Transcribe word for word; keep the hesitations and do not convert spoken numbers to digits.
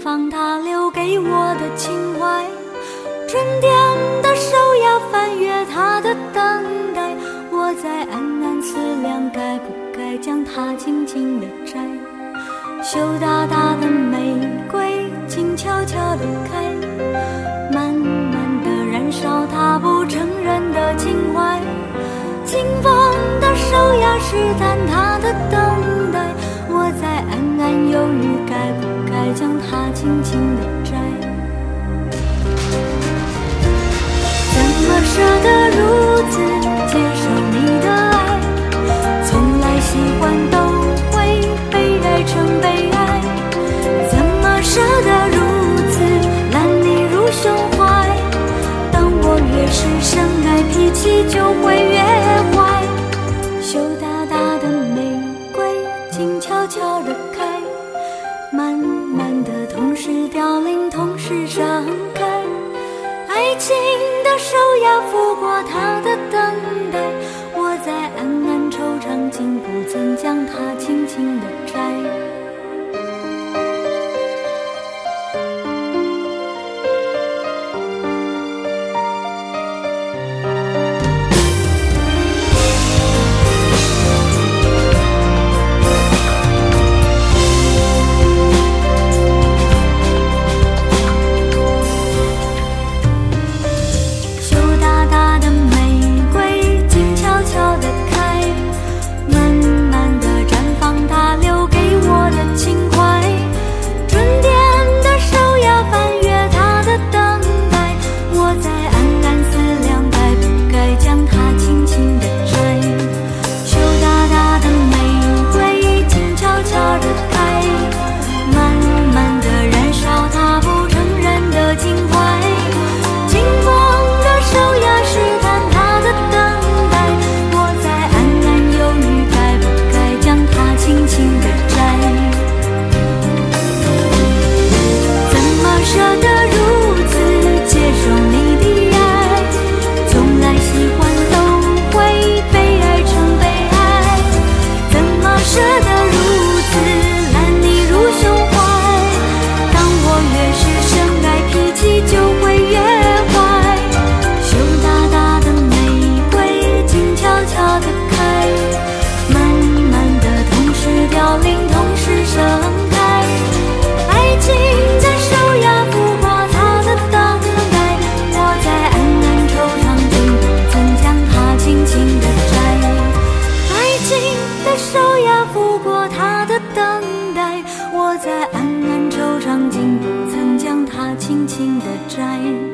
放他留给我的情怀，沉淀的手要翻越他的等待，我在暗暗思量，该不该将它轻轻地摘。羞答答的玫瑰静悄悄地开，慢慢地燃烧它不承认的情怀，清风的手要试探它的等待，我在暗暗犹豫，该不该将它轻轻地摘。怎么舍得如此接受你的爱，从来喜欢都会被爱成被爱，怎么舍得如此揽你入胸怀，当我越是深爱，脾气就会越坏。羞答答的玫瑰静悄悄地开，慢慢地同时凋零，同时盛开，爱情的手要拂过它的等待，我在暗暗惆怅，竟不曾将它轻轻地摘。我在暗暗惆怅，竟不曾将它轻轻地摘。